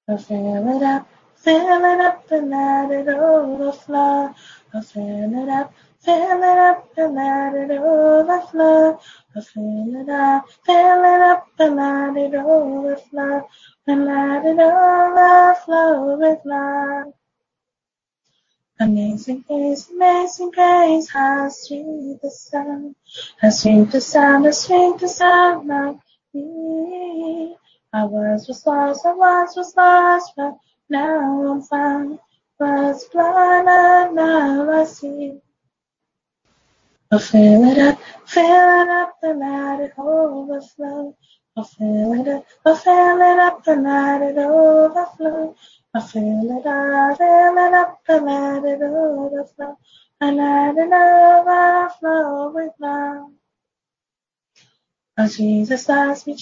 I'll fill it up and let it overflow. I'll fill it up and let it overflow. I'll fill it up and let it overflow. And let it overflow with love. Amazing grace, how sweet the sound, how sweet the sound, how sweet the sound of me. I once was lost, but now I'm found. Was blind, but now I see. I'll fill it up and let it overflow. I'll fill it up and let it overflow. I'll fill it up and let it overflow. And let it overflow with love. Oh, Jesus loves me,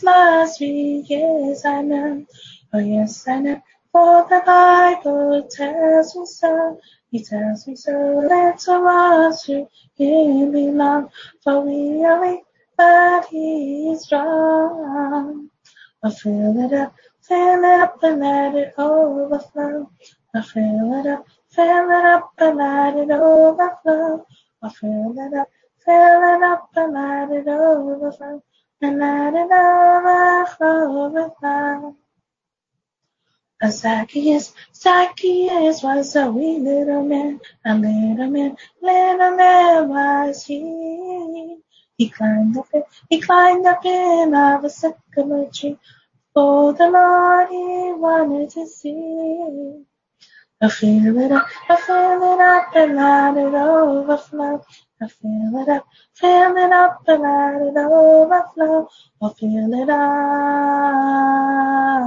yes I know. Oh, yes I know, for the Bible tells me so. He tells me so, let's us who Him belong. For we are weak, but He is strong. I'll fill it up and let it overflow. I'll fill it up and let it overflow. I'll fill it up and let it overflow. And let it overflow with love. Zacchaeus was a wee little man, little man was he. He climbed up in of a sycamore tree, for the Lord he wanted to see. I fill it up and let it overflow. I fill it up and let it overflow. I fill it up